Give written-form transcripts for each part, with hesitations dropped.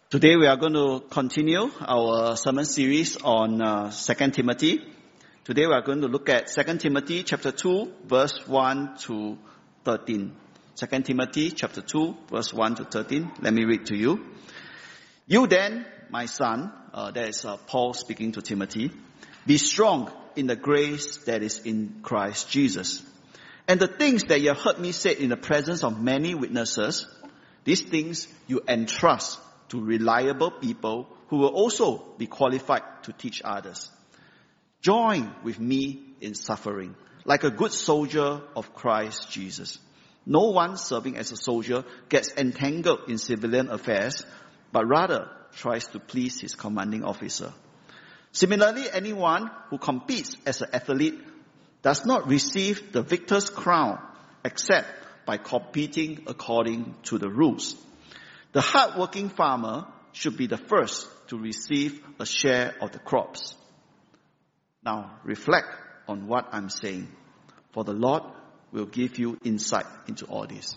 Today we are going to continue our sermon series on 2 Timothy. Today we are going to look at 2 Timothy chapter 2 verse 1 to 13. 2 Timothy chapter 2 verse 1 to 13. Let me read to you. You then, my son, that is Paul speaking to Timothy, be strong in the grace that is in Christ Jesus. And the things that you have heard me say in the presence of many witnesses, these things you entrust to reliable people who will also be qualified to teach others. Join with me in suffering, like a good soldier of Christ Jesus. No one serving as a soldier gets entangled in civilian affairs, but rather tries to please his commanding officer. Similarly, anyone who competes as an athlete does not receive the victor's crown except by competing according to the rules. The hard-working farmer should be the first to receive a share of the crops. Now, reflect on what I'm saying, for the Lord will give you insight into all this.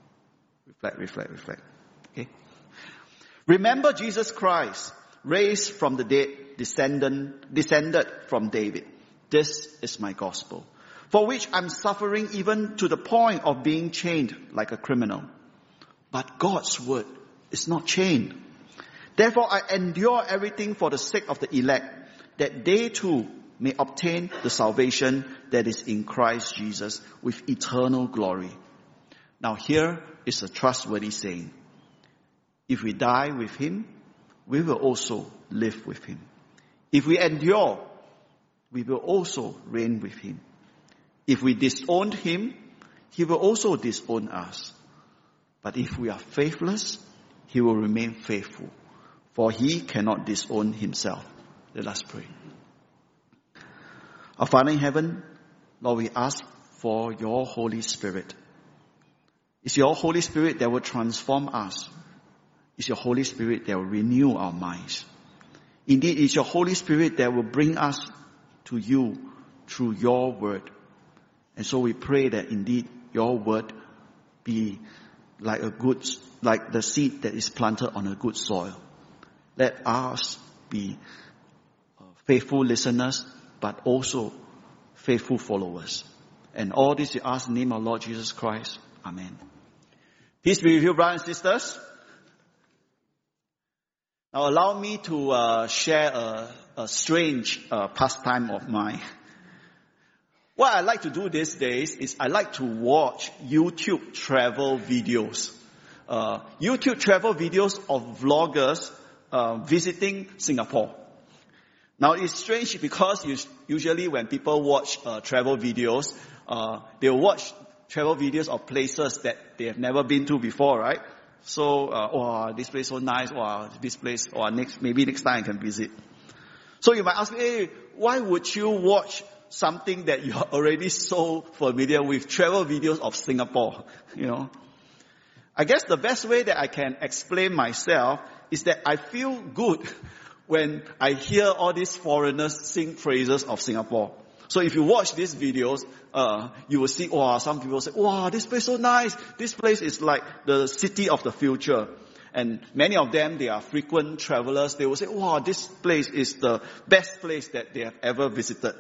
Reflect. Okay? Remember Jesus Christ, raised from the dead, descended from David. This is my gospel, for which I'm suffering even to the point of being chained like a criminal. But God's word is not chained. Therefore I endure everything for the sake of the elect, that they too may obtain the salvation that is in Christ Jesus with eternal glory. Now here is a trustworthy saying. If we die with him, we will also live with him. If we endure, we will also reign with him. If we disown him, he will also disown us. But if we are faithless, he will remain faithful, for he cannot disown himself. Let us pray. Our Father in heaven, Lord, we ask for your Holy Spirit. It's your Holy Spirit that will transform us. It's your Holy Spirit that will renew our minds. Indeed, it's your Holy Spirit that will bring us to you through your word. And so we pray that indeed your word be like the seed that is planted on a good soil. Let us be faithful listeners, but also faithful followers. And all this we ask in the name of Lord Jesus Christ. Amen. Peace be with you, brothers and sisters. Now allow me to share a strange pastime of mine. What I like to do these days is I like to watch YouTube travel videos. YouTube travel videos of vloggers visiting Singapore. Now it's strange because usually when people watch travel videos, they'll watch travel videos of places that they have never been to before, right? So, this place so nice, this place, maybe next time I can visit. So you might ask me, hey, why would you watch something that you're already so familiar with, travel videos of Singapore, I guess the best way that I can explain myself is that I feel good when I hear all these foreigners sing praises of Singapore. So if you watch these videos, you will see, some people say, this place so nice. This place is like the city of the future. And many of them, they are frequent travelers. They will say, this place is the best place that they have ever visited.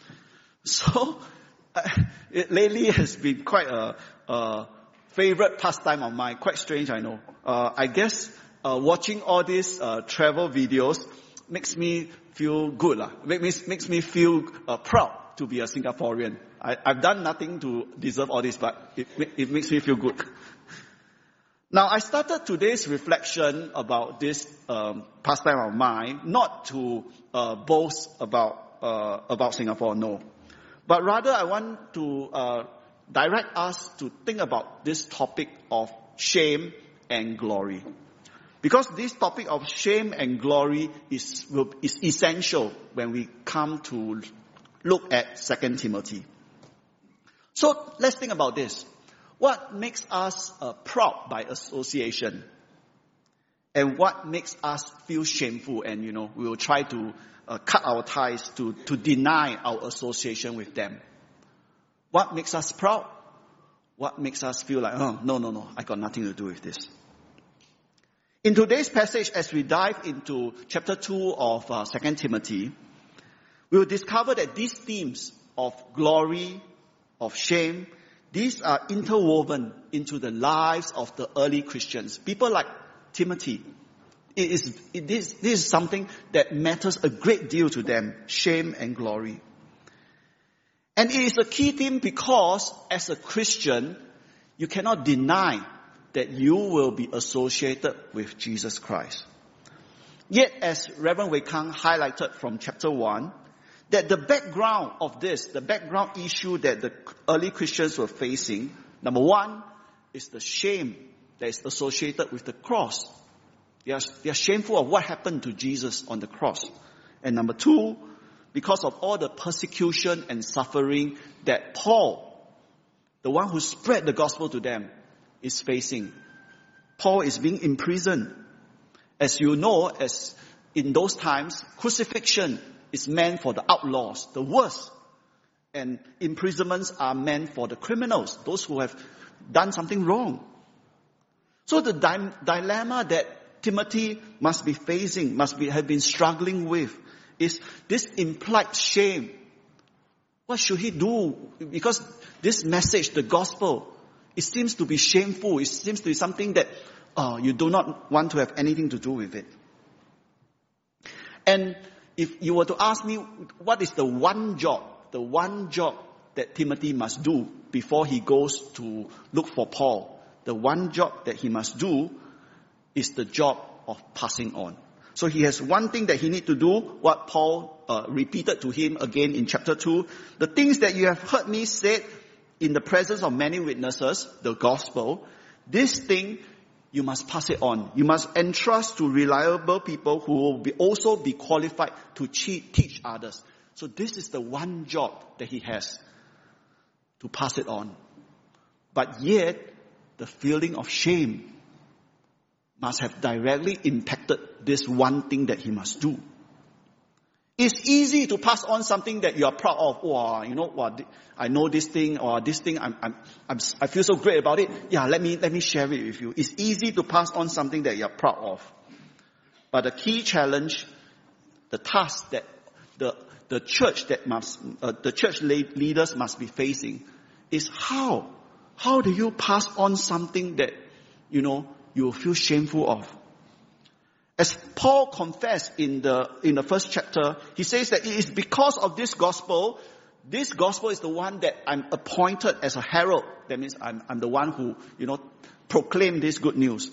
So, lately has been quite a favorite pastime of mine. Quite strange, I know. I guess watching all these travel videos makes me feel good. Makes me feel proud to be a Singaporean. I've done nothing to deserve all this, but it makes me feel good. Now, I started today's reflection about this pastime of mine, not to boast about Singapore, no. But rather, I want to direct us to think about this topic of shame and glory. Because this topic of shame and glory is essential when we come to look at 2 Timothy. So, let's think about this. What makes us proud by association? And what makes us feel shameful and, we will try to cut our ties to deny our association with them? What makes us proud? What makes us feel like, no, I got nothing to do with this? In today's passage, as we dive into chapter 2 of 2 Timothy, we will discover that these themes of glory, of shame, these are interwoven into the lives of the early Christians. People like Timothy. This is something that matters a great deal to them, shame and glory. And it is a key theme because as a Christian, you cannot deny that you will be associated with Jesus Christ. Yet, as Reverend Wei Kang highlighted from chapter 1, that the background of this, the background issue that the early Christians were facing, number one, is the shame that is associated with the cross. They are shameful of what happened to Jesus on the cross. And number two, because of all the persecution and suffering that Paul, the one who spread the gospel to them, is facing. Paul is being imprisoned. As you know, as in those times, crucifixion is meant for the outlaws, the worst. And imprisonments are meant for the criminals, those who have done something wrong. So the dilemma that Timothy must be facing, have been struggling with, is this implied shame. What should he do? Because this message, the gospel, it seems to be shameful. It seems to be something that you do not want to have anything to do with it. And if you were to ask me, what is the one job that Timothy must do before he goes to look for Paul? The one job that he must do is the job of passing on. So he has one thing that he needs to do, what Paul repeated to him again in chapter 2. The things that you have heard me say in the presence of many witnesses, the gospel, this thing, you must pass it on. You must entrust to reliable people who will also be qualified to teach others. So this is the one job that he has, to pass it on. But yet, the feeling of shame must have directly impacted this one thing that he must do. It's easy to pass on something that you are proud of. I know this thing, or this thing, I feel so great about it. Yeah, let me share it with you. It's easy to pass on something that you are proud of. But the key challenge, the task that the church leaders must be facing is how do you pass on something that, you will feel shameful of? As Paul confessed in the first chapter, he says that it is because of this gospel is the one that I'm appointed as a herald. That means I'm the one who, proclaim this good news.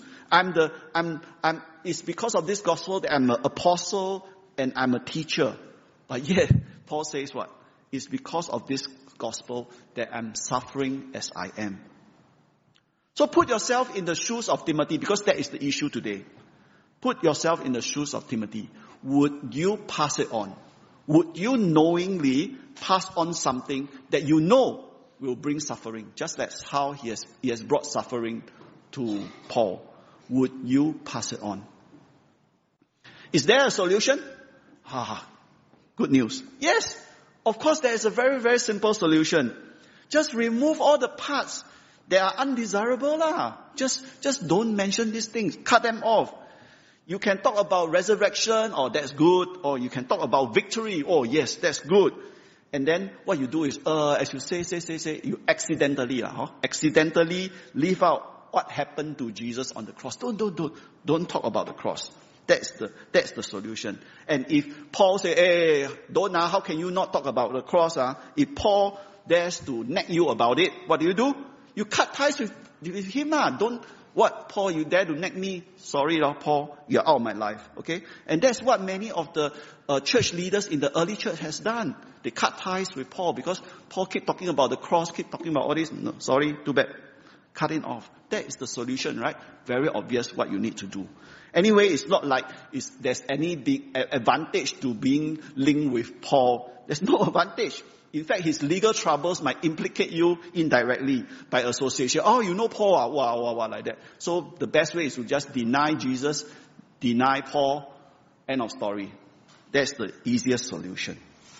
It's because of this gospel that I'm an apostle and I'm a teacher. But yet, Paul says what? It's because of this gospel that I'm suffering as I am. So put yourself in the shoes of Timothy, because that is the issue today. Put yourself in the shoes of Timothy. Would you pass it on? Would you knowingly pass on something that you know will bring suffering? Just as how he has brought suffering to Paul. Would you pass it on? Is there a solution? Good news. Yes, of course there is a very, very simple solution. Just remove all the parts that are undesirable. Just don't mention these things. Cut them off. You can talk about resurrection, that's good. Or you can talk about victory. Yes, that's good. And then what you do is, as you say, you accidentally leave out what happened to Jesus on the cross. Don't talk about the cross. That's the solution. And if Paul say, how can you not talk about the cross? If Paul dares to nag you about it, what do? You cut ties with him. What, Paul, you dare to nag me? Sorry, Paul, you're out of my life. Okay? And that's what many of the church leaders in the early church has done. They cut ties with Paul because Paul keep talking about the cross, keep talking about all this. No, sorry, too bad. Cut it off. That is the solution, right? Very obvious what you need to do. Anyway, it's not like there's any big advantage to being linked with Paul. There's no advantage. In fact, his legal troubles might implicate you indirectly by association. Paul, like that. So the best way is to just deny Jesus, deny Paul, end of story. That's the easiest solution.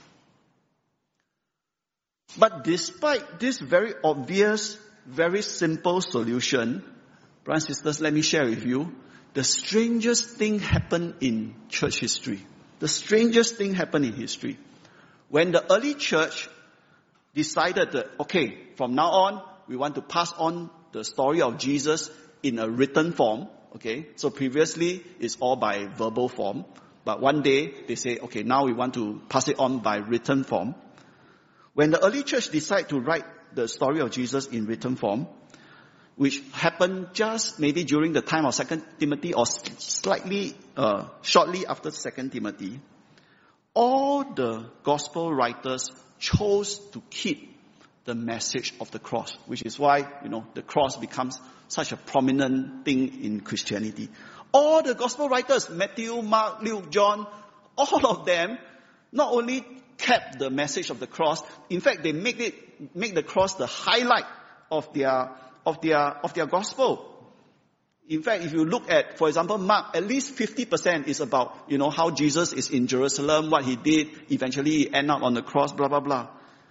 But despite this very obvious, very simple solution, brothers and sisters, let me share with you, the strangest thing happened in church history. The strangest thing happened in history. When the early church decided that, okay, from now on, we want to pass on the story of Jesus in a written form. Okay, so previously it's all by verbal form. But one day they say, okay, now we want to pass it on by written form. When the early church decided to write the story of Jesus in written form, which happened just maybe during the time of 2 Timothy or slightly shortly after 2 Timothy, all the gospel writers chose to keep the message of the cross, which is why, the cross becomes such a prominent thing in Christianity. All the gospel writers, Matthew, Mark, Luke, John, all of them not only kept the message of the cross, in fact, they make the cross the highlight of their gospel. In fact, if you look at, for example, Mark, at least 50% is about, how Jesus is in Jerusalem, what he did, eventually he ended up on the cross, blah, blah, blah.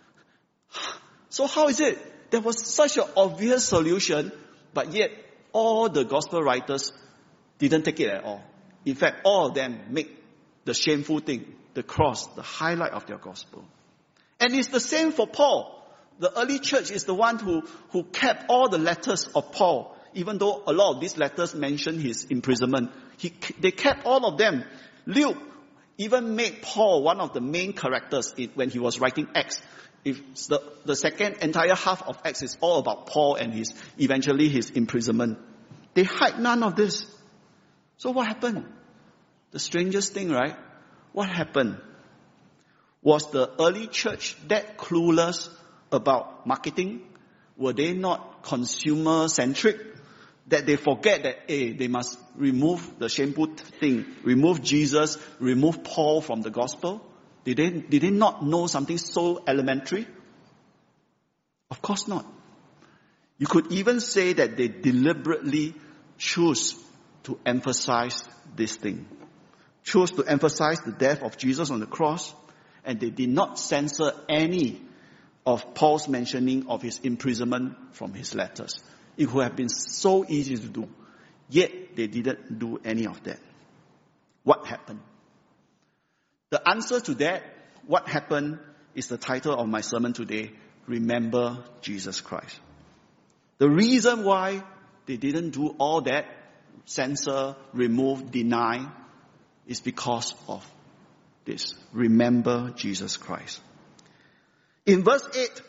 So how is it? There was such an obvious solution, but yet all the gospel writers didn't take it at all. In fact, all of them make the shameful thing, the cross, the highlight of their gospel. And it's the same for Paul. The early church is the one who kept all the letters of Paul, even though a lot of these letters mention his imprisonment. They kept all of them. Luke even made Paul one of the main characters when he was writing Acts. If the second entire half of Acts is all about Paul and eventually his imprisonment. They hide none of this. So what happened? The strangest thing, right? What happened? Was the early church that clueless about marketing? Were they not consumer-centric? That they forget that, they must remove the shameful thing, remove Jesus, remove Paul from the gospel? Did they not know something so elementary? Of course not. You could even say that they deliberately choose to emphasize this thing. Chose to emphasize the death of Jesus on the cross, and they did not censor any of Paul's mentioning of his imprisonment from his letters. It would have been so easy to do. Yet they didn't do any of that. What happened? The answer to that, what happened, is the title of my sermon today, Remember Jesus Christ. The reason why they didn't do all that, censor, remove, deny, is because of this. Remember Jesus Christ. In verse 8,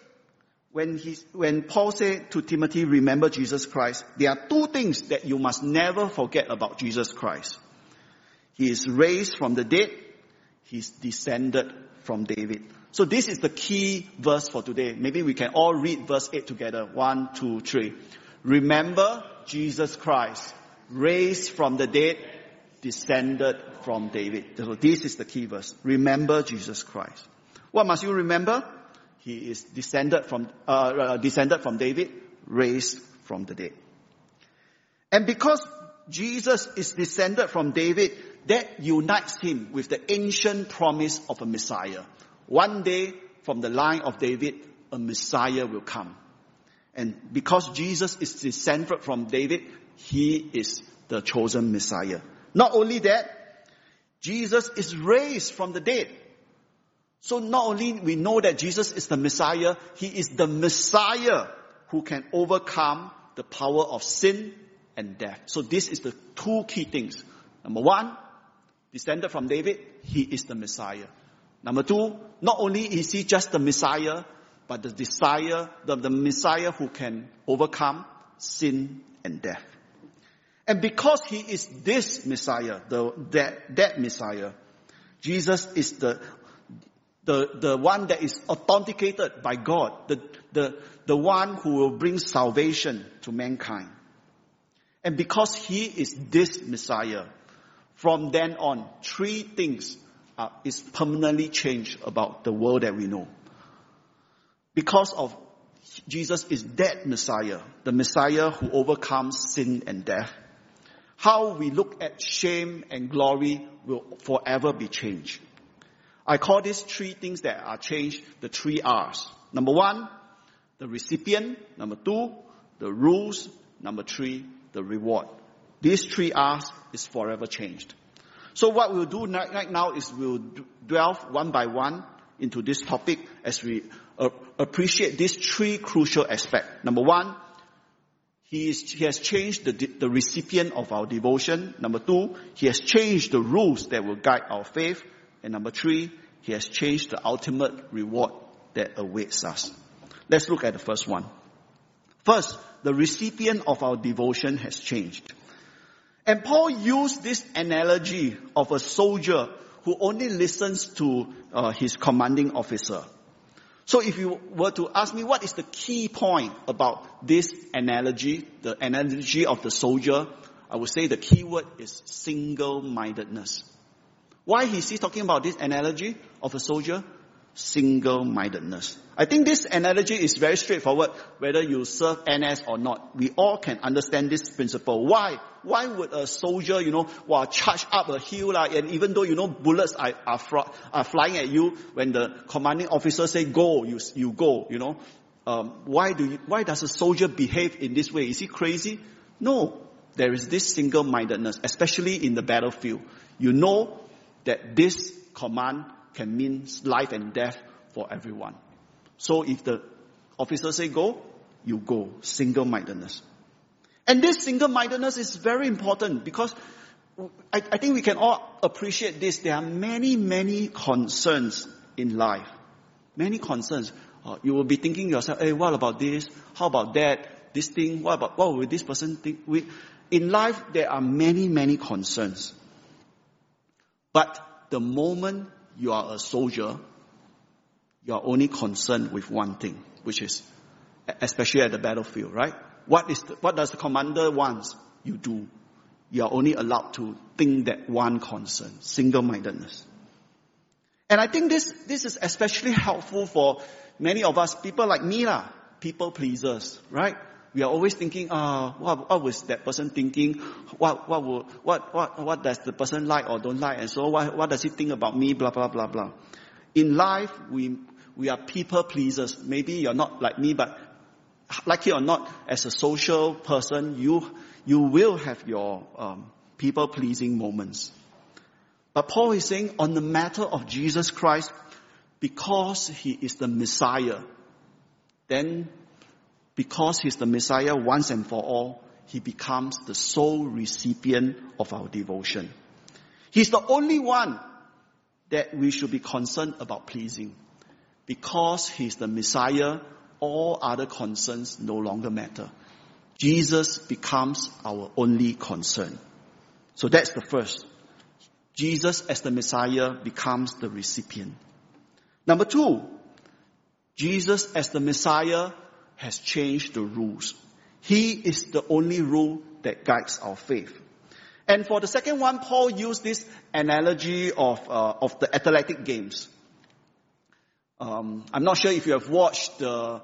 when Paul said to Timothy, remember Jesus Christ, there are two things that you must never forget about Jesus Christ. He is raised from the dead. He's descended from David. So this is the key verse for today. Maybe we can all read verse 8 together. 1, 2, 3. Remember Jesus Christ, raised from the dead, descended from David. So this is the key verse. Remember Jesus Christ. What must you remember? He is descended from David, raised from the dead. And because Jesus is descended from David, that unites him with the ancient promise of a Messiah. One day, from the line of David, a Messiah will come. And because Jesus is descended from David, he is the chosen Messiah. Not only that, Jesus is raised from the dead. So not only we know that Jesus is the Messiah, he is the Messiah who can overcome the power of sin and death. So this is the two key things. Number one, descended from David, he is the Messiah. Number two, not only is he just the Messiah, but the Messiah who can overcome sin and death. And because he is this Messiah, that Messiah, Jesus is the one that is authenticated by God, the one who will bring salvation to mankind. And because he is this Messiah, from then on, three things is permanently changed about the world that we know. Because of Jesus is that Messiah, the Messiah who overcomes sin and death, how we look at shame and glory will forever be changed. I call these three things that are changed the 3 R's. Number 1, the recipient. Number 2, the rules. Number 3, the reward. These 3 R's is forever changed. So what we'll do right now is we'll delve one by one into this topic as we appreciate these 3 crucial aspects. Number 1, he has changed the recipient of our devotion. Number 2, he has changed the rules that will guide our faith. And number 3, he has changed the ultimate reward that awaits us. Let's look at the first one. First, the recipient of our devotion has changed. And Paul used this analogy of a soldier who only listens to his commanding officer. So if you were to ask me what is the key point about this analogy, the analogy of the soldier, I would say the key word is single-mindedness. Why is he talking about this analogy of a soldier? Single-mindedness. I think this analogy is very straightforward, whether you serve NS or not. We all can understand this principle. Why? Why would a soldier, charge up a hill, and even though, bullets are flying at you, when the commanding officer say go, you go, why does a soldier behave in this way? Is he crazy? No. There is this single-mindedness, especially in the battlefield. You know that this command can mean life and death for everyone. So if the officer say go, you go. Single-mindedness. And this single-mindedness is very important because I think we can all appreciate this. There are many, many concerns in life. Many concerns. You will be thinking to yourself, hey, what about this? How about that? This thing? What will this person think? In life, there are many, many concerns. But the moment you are a soldier, you are only concerned with one thing, which is, especially at the battlefield, right? What does the commander want? You do. You are only allowed to think that one concern, single-mindedness. And I think this is especially helpful for many of us, people like me, people pleasers, right? We are always thinking, what was that person thinking? What does the person like or don't like? And so what does he think about me? Blah, blah, blah, blah. In life, we are people pleasers. Maybe you're not like me, but like it or not, as a social person, you will have your people pleasing moments. But Paul is saying on the matter of Jesus Christ, because he is the Messiah, then because he's the Messiah once and for all, he becomes the sole recipient of our devotion. He's the only one that we should be concerned about pleasing. Because he's the Messiah, all other concerns no longer matter. Jesus becomes our only concern. So that's the first. Jesus as the Messiah becomes the recipient. Number 2, Jesus as the Messiah has changed the rules. He is the only rule that guides our faith. And for the second one, Paul used this analogy of the athletic games. I'm not sure if you have watched the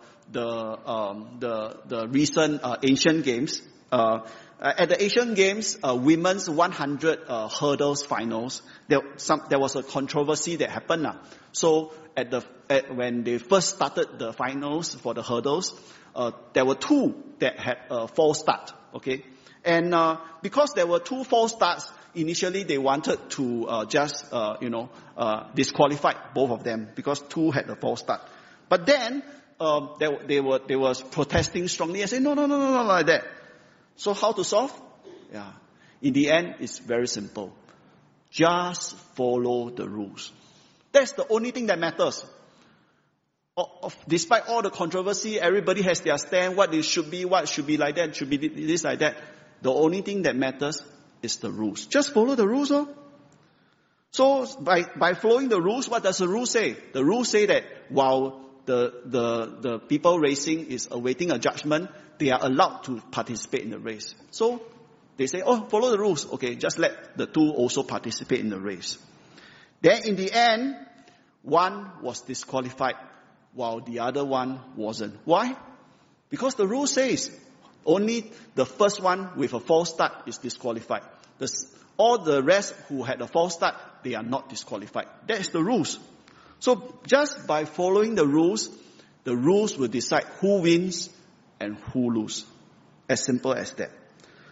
recent Asian Games. At the Asian Games, women's 100 hurdles finals, there was a controversy that happened. So when they first started the finals for the hurdles, there were 2 that had a false start. Okay, and because there were 2 false starts, initially they wanted to disqualify both of them because 2 had a false start. But then they were protesting strongly and saying no like that. So how to solve? Yeah, in the end, it's very simple. Just follow the rules. That's the only thing that matters. Despite all the controversy, everybody has their stand, what should be like that, should be this like that. The only thing that matters is the rules. Just follow the rules. So by following the rules, what does the rule say? The rules say that while the people racing is awaiting a judgment, they are allowed to participate in the race. So they say, follow the rules. Okay, just let the 2 also participate in the race. Then in the end, one was disqualified while the other one wasn't. Why? Because the rule says only the first one with a false start is disqualified. All the rest who had a false start, they are not disqualified. That is the rules. So just by following the rules will decide who wins and who loses. As simple as that.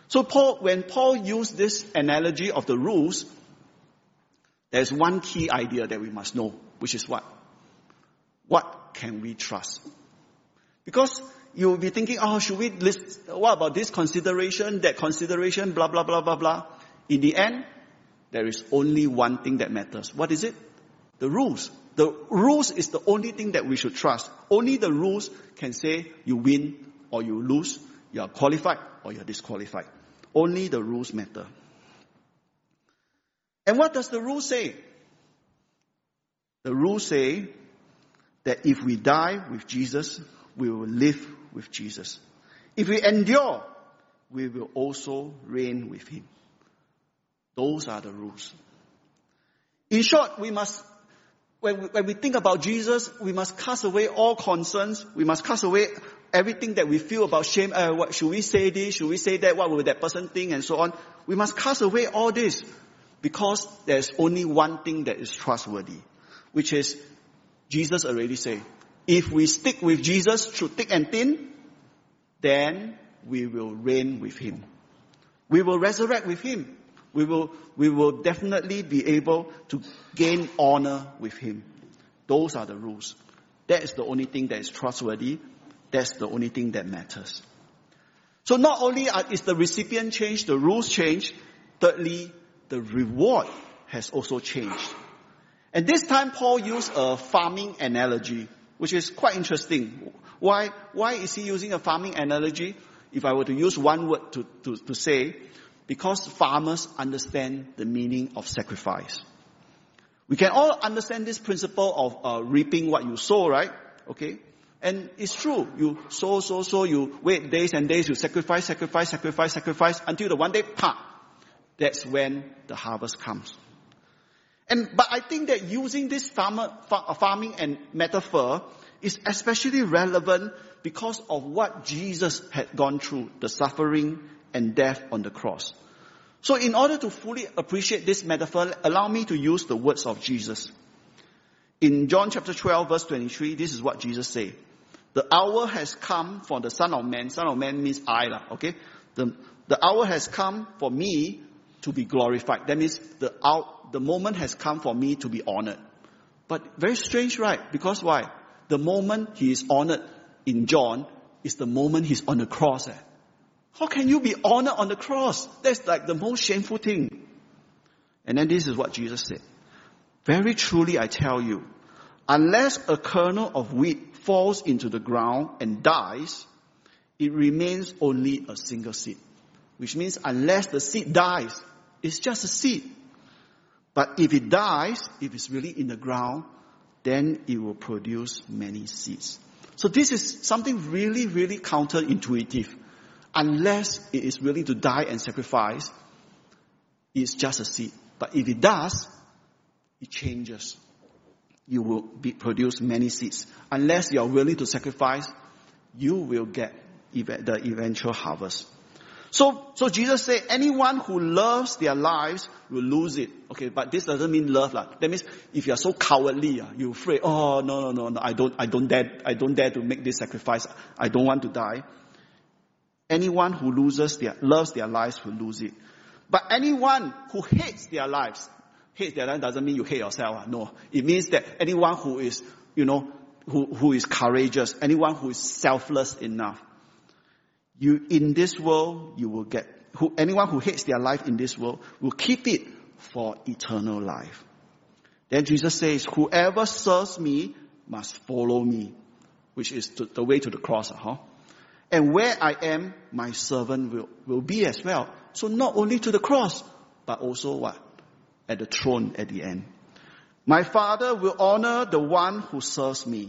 So when Paul used this analogy of the rules, there's one key idea that we must know, which is what? What can we trust? Because you'll be thinking, should we list, what about this consideration, that consideration, blah, blah, blah, blah, blah. In the end, there is only one thing that matters. What is it? The rules. The rules is the only thing that we should trust. Only the rules can say you win or you lose, you are qualified or you are disqualified. Only the rules matter. And what does the rules say? The rules say that if we die with Jesus, we will live with Jesus. If we endure, we will also reign with him. Those are the rules. In short, we must, when we think about Jesus, we must cast away all concerns. We must cast away everything that we feel about shame. What should we say this? Should we say that? What will that person think? And so on. We must cast away all this because there's only one thing that is trustworthy, which is Jesus already said, if we stick with Jesus through thick and thin, then we will reign with him. We will resurrect with him. We will definitely be able to gain honor with him. Those are the rules. That is the only thing that is trustworthy. That's the only thing that matters. So not only is the recipient changed, the rules changed. Thirdly, the reward has also changed. And this time Paul used a farming analogy, which is quite interesting. Why is he using a farming analogy? If I were to use one word to say, because farmers understand the meaning of sacrifice. We can all understand this principle of reaping what you sow, right? Okay? And it's true. You sow, you wait days and days, you sacrifice until the one day, that's when the harvest comes. But I think that using this farming and metaphor is especially relevant because of what Jesus had gone through, the suffering and death on the cross. So in order to fully appreciate this metaphor, allow me to use the words of Jesus. In John chapter 12 verse 23, this is what Jesus said. The hour has come for the Son of Man. Son of Man means I, okay? The hour has come for me to be glorified. That means the moment has come for me to be honored. But very strange, right? Because why? The moment he is honored in John is the moment he's on the cross. How can you be honored on the cross? That's like the most shameful thing. And then this is what Jesus said. Very truly I tell you, unless a kernel of wheat falls into the ground and dies, it remains only a single seed. Which means unless the seed dies, it's just a seed. But if it dies, if it's really in the ground, then it will produce many seeds. So this is something really, really counterintuitive. Unless it is willing to die and sacrifice, it's just a seed. But if it does, it changes. You will produce many seeds. Unless you are willing to sacrifice, you will get the eventual harvest. So Jesus said, anyone who loves their lives will lose it. Okay, but this doesn't mean love. That means if you are so cowardly, you're afraid, no, I don't dare to make this sacrifice. I don't want to die. Anyone who loves their lives will lose it. But anyone who hates their lives doesn't mean you hate yourself. No. It means that anyone who is, who is courageous, anyone who is selfless enough. In this world, anyone who hates their life in this world will keep it for eternal life. Then Jesus says, whoever serves me must follow me, which is the way to the cross, And where I am, my servant will be as well. So not only to the cross, but also what? At the throne at the end. My Father will honor the one who serves me.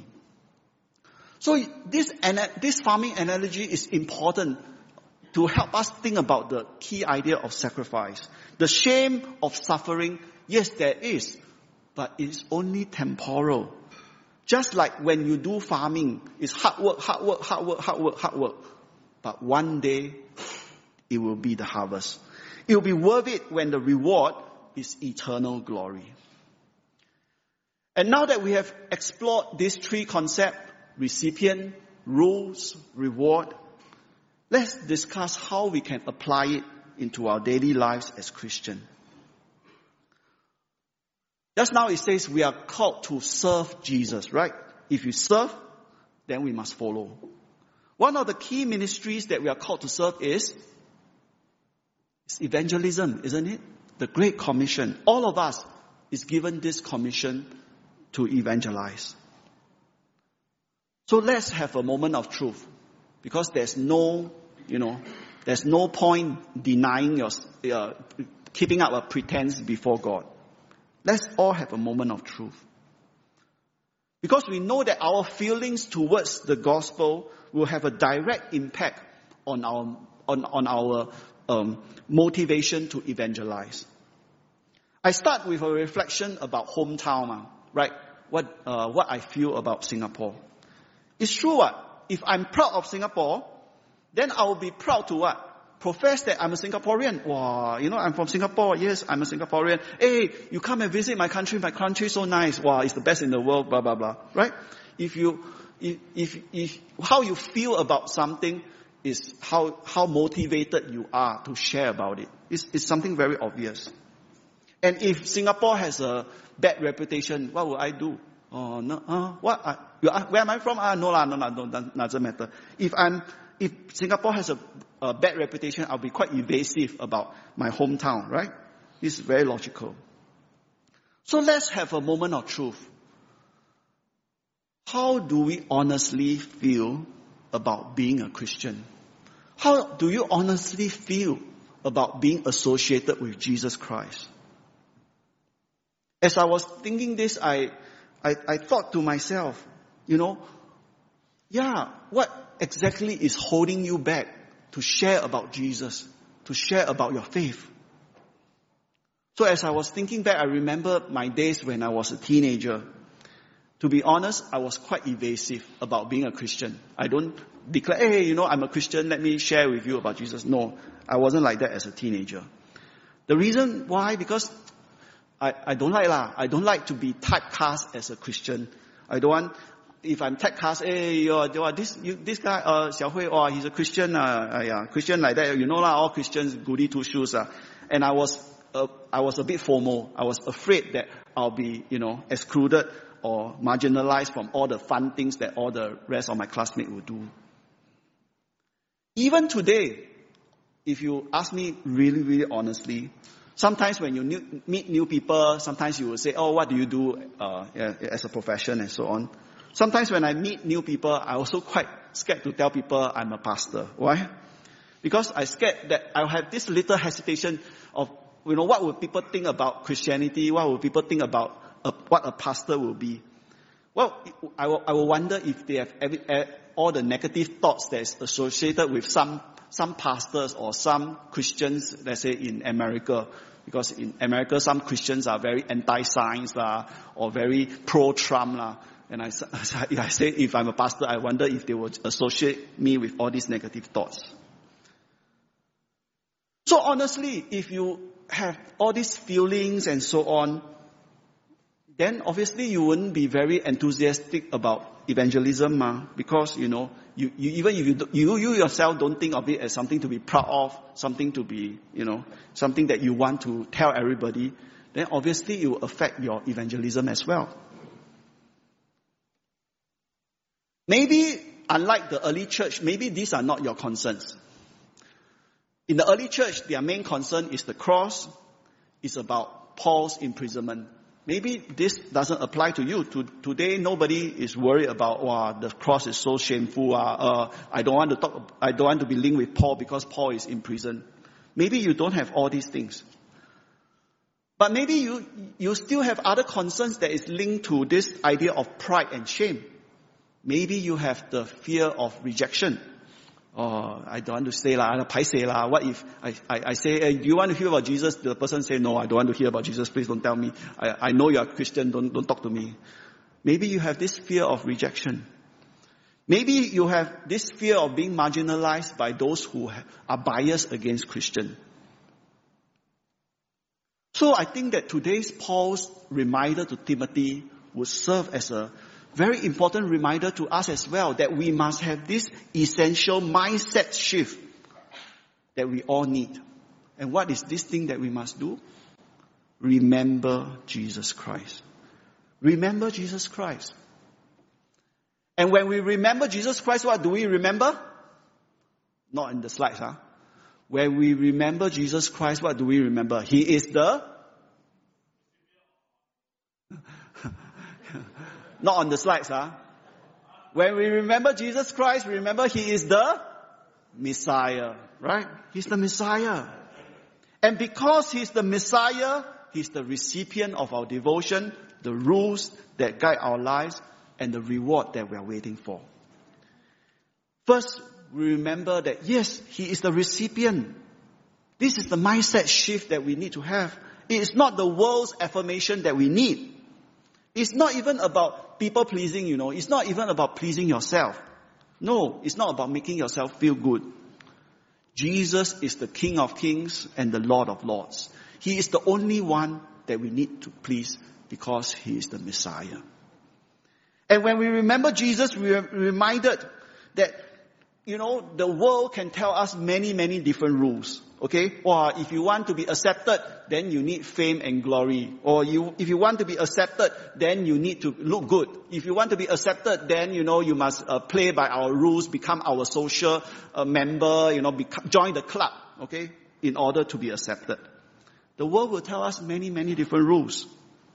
So this farming analogy is important to help us think about the key idea of sacrifice. The shame of suffering, yes, there is, but it's only temporal. Just like when you do farming, it's hard work. But one day, it will be the harvest. It will be worth it when the reward is eternal glory. And now that we have explored these three concepts, recipient, rules, reward, Let's discuss how we can apply it into our daily lives as Christians. Just now it says we are called to serve Jesus, right? If you serve, then we must follow. One of the key ministries that we are called to serve is evangelism, isn't it? The Great Commission. All of us is given this commission to evangelize. So let's have a moment of truth. Because there's no point denying keeping up a pretense before God. Let's all have a moment of truth. Because we know that our feelings towards the gospel will have a direct impact on our motivation to evangelize. I start with a reflection about hometown, right? What I feel about Singapore. It's true what? If I'm proud of Singapore, then I will be proud to what? Profess that I'm a Singaporean. Wow, I'm from Singapore. Yes, I'm a Singaporean. Hey, you come and visit my country. My country is so nice. Wow, it's the best in the world. Blah blah blah. Right? If how you feel about something is how motivated you are to share about it. It's something very obvious. And if Singapore has a bad reputation, what will I do? Oh no, what? Where am I from? No, doesn't matter. If Singapore has a bad reputation, I'll be quite evasive about my hometown, right? This is very logical. So let's have a moment of truth. How do we honestly feel about being a Christian? How do you honestly feel about being associated with Jesus Christ? As I was thinking this, I thought to myself, what exactly is holding you back to share about Jesus, to share about your faith? So as I was thinking back, I remember my days when I was a teenager. To be honest, I was quite evasive about being a Christian. I don't declare, hey, I'm a Christian, let me share with you about Jesus. No, I wasn't like that as a teenager. The reason why, because I don't like to be typecast as a Christian. I don't want, if I'm typecast, hey, this guy, Xiao Hui, he's a Christian, Christian like that, all Christians, goody two shoes. And I was a bit FOMO. I was afraid that I'll be, excluded or marginalized from all the fun things that all the rest of my classmates would do. Even today, if you ask me really, really honestly, sometimes when you meet new people, sometimes you will say, what do you do as a profession and so on. Sometimes when I meet new people, I also quite scared to tell people I'm a pastor. Why? Because I scared that I'll have this little hesitation of, what will people think about Christianity? What will people think about what a pastor will be? Well, I will wonder if they have all the negative thoughts that is associated with some pastors or some Christians, let's say in America. Because in America, some Christians are very anti-science or very pro-Trump. And I say, if I'm a pastor, I wonder if they would associate me with all these negative thoughts. So honestly, if you have all these feelings and so on, then obviously you wouldn't be very enthusiastic about evangelism, because, even if you yourself don't think of it as something to be proud of, something to be, something that you want to tell everybody, then obviously it will affect your evangelism as well. Maybe, unlike the early church, maybe these are not your concerns. In the early church, their main concern is the cross. It's about Paul's imprisonment. Maybe this doesn't apply to you. Today, nobody is worried about, the cross is so shameful. I don't want to be linked with Paul because Paul is in prison. Maybe you don't have all these things. But maybe you still have other concerns that is linked to this idea of pride and shame. Maybe you have the fear of rejection. I don't want to say paiseh. What if I say, hey, do you want to hear about Jesus? The person say, no, I don't want to hear about Jesus. Please don't tell me. I know you are Christian. Don't talk to me. Maybe you have this fear of rejection. Maybe you have this fear of being marginalized by those who are biased against Christian. So I think that today's Paul's reminder to Timothy would serve as a very important reminder to us as well that we must have this essential mindset shift that we all need. And what is this thing that we must do? Remember Jesus Christ. Remember Jesus Christ. And when we remember Jesus Christ, what do we remember? Not in the slides, huh? When we remember Jesus Christ, what do we remember? He is the... Not on the slides, huh? When we remember Jesus Christ, remember He is the Messiah, right? He's the Messiah. And because He's the Messiah, He's the recipient of our devotion, the rules that guide our lives, and the reward that we are waiting for. First, we remember that yes, He is the recipient. This is the mindset shift that we need to have. It is not the world's affirmation that we need. It's not even about people pleasing, It's not even about pleasing yourself. No, it's not about making yourself feel good. Jesus is the King of Kings and the Lord of Lords. He is the only one that we need to please because He is the Messiah. And when we remember Jesus, we are reminded that, the world can tell us many, many different rules. Okay? Or if you want to be accepted, then you need fame and glory. Or if you want to be accepted, then you need to look good. If you want to be accepted, then, you must play by our rules, become our social member, join the club. Okay? In order to be accepted. The world will tell us many, many different rules.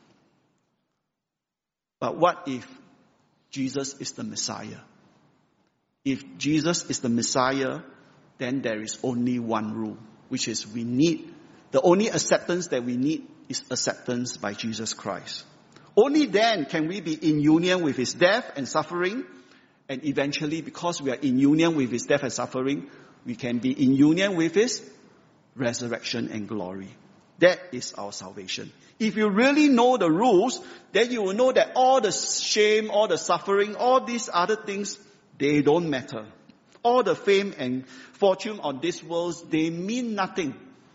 But what if Jesus is the Messiah? If Jesus is the Messiah, then there is only one rule, which is the only acceptance that we need is acceptance by Jesus Christ. Only then can we be in union with His death and suffering, and eventually, because we are in union with His death and suffering, we can be in union with His resurrection and glory. That is our salvation. If you really know the rules, then you will know that all the shame, all the suffering, all these other things, they don't matter. All the fame and fortune on this world, they mean nothing.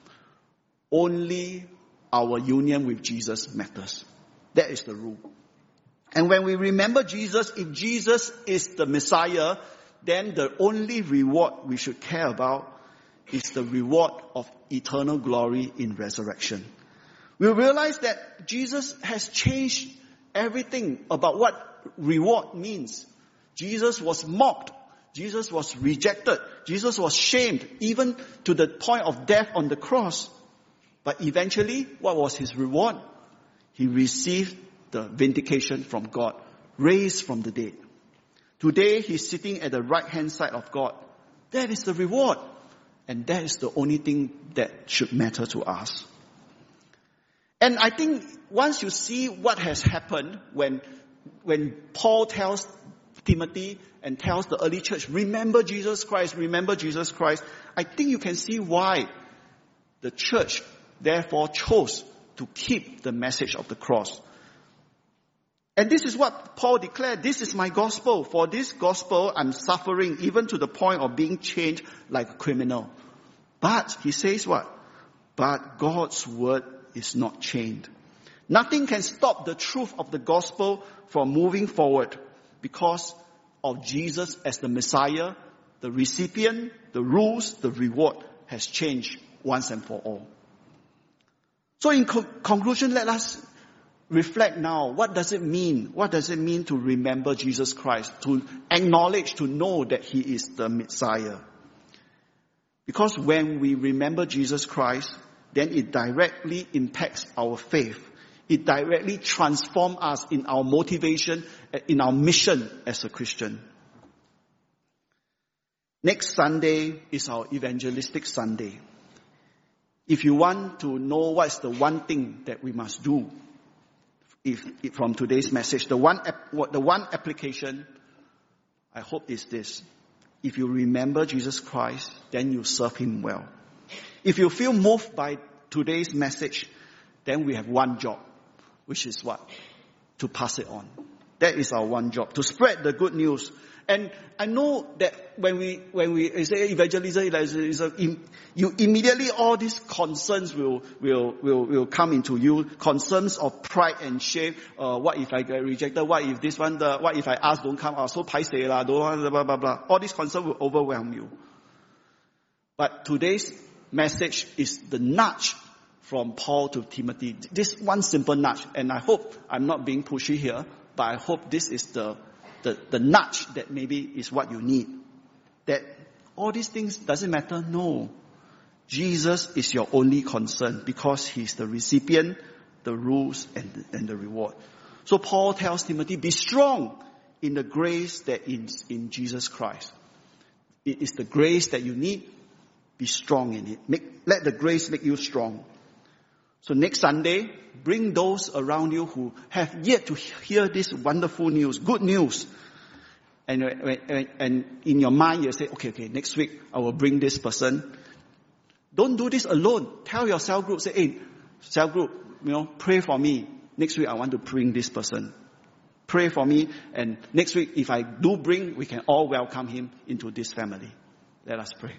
Only our union with Jesus matters. That is the rule. And when we remember Jesus, if Jesus is the Messiah, then the only reward we should care about is the reward of eternal glory in resurrection. We realize that Jesus has changed everything about what reward means. Jesus was mocked. Jesus was rejected. Jesus was shamed, even to the point of death on the cross. But eventually, what was His reward? He received the vindication from God, raised from the dead. Today, He's sitting at the right-hand side of God. That is the reward. And that is the only thing that should matter to us. And I think once you see what has happened when Paul tells Timothy and tells the early church, remember Jesus Christ, I think you can see why the church therefore chose to keep the message of the cross. And this is what Paul declared, this is my gospel. For this gospel I'm suffering even to the point of being chained like a criminal. But, he says what? But God's word is not chained. Nothing can stop the truth of the gospel from moving forward because of Jesus as the Messiah, the recipient, the rules, the reward has changed once and for all. So in conclusion, let us reflect now. What does it mean? What does it mean to remember Jesus Christ? To acknowledge, to know that He is the Messiah. Because when we remember Jesus Christ, then it directly impacts our faith. It directly transforms us in our motivation, in our mission as a Christian. Next Sunday is our evangelistic Sunday. If you want to know what's the one thing that we must do, from today's message, the one application, I hope is this. If you remember Jesus Christ, then you serve Him well. If you feel moved by today's message, then we have one job, which is what? To pass it on. That is our one job. To spread the good news And I know that when we say evangelism, you immediately all these concerns will come into you. Concerns of pride and shame. What if I get rejected? What if this one? What if I ask don't come? So paiseh lah, don't want blah blah blah. All these concerns will overwhelm you. But today's message is the nudge from Paul to Timothy. This one simple nudge, and I hope I'm not being pushy here, but I hope this is the nudge that maybe is what you need. That all these things doesn't matter. No. Jesus is your only concern because He's the recipient, the rules, and the reward. So Paul tells Timothy, be strong in the grace that is in Jesus Christ. It is the grace that you need. Be strong in it. Let the grace make you strong. So next Sunday, bring those around you who have yet to hear this wonderful news, good news. And in your mind, you say, okay, next week I will bring this person. Don't do this alone. Tell your cell group, say, hey, cell group, pray for me. Next week I want to bring this person. Pray for me. And next week, if I do bring, we can all welcome him into this family. Let us pray.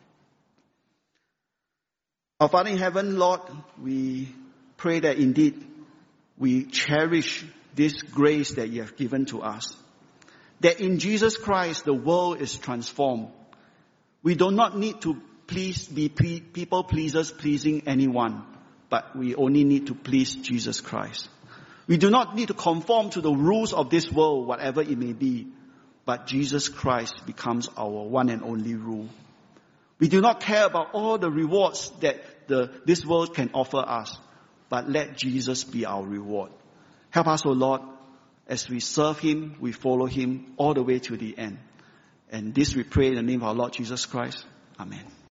Our Father in heaven, Lord, we pray that indeed we cherish this grace that you have given to us. That in Jesus Christ, the world is transformed. We do not need to be people pleasers pleasing anyone, but we only need to please Jesus Christ. We do not need to conform to the rules of this world, whatever it may be, but Jesus Christ becomes our one and only rule. We do not care about all the rewards that this world can offer us, but let Jesus be our reward. Help us, O Lord, as we serve Him, we follow Him all the way to the end. And this we pray in the name of our Lord Jesus Christ. Amen.